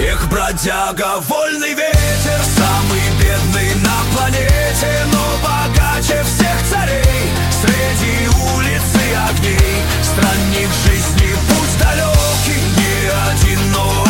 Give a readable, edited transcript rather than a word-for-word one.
Эх, бродяга, вольный ветер, самый бедный на планете, но богаче всех царей. Среди улиц и огней, странник жизни, путь далекий, не одинок.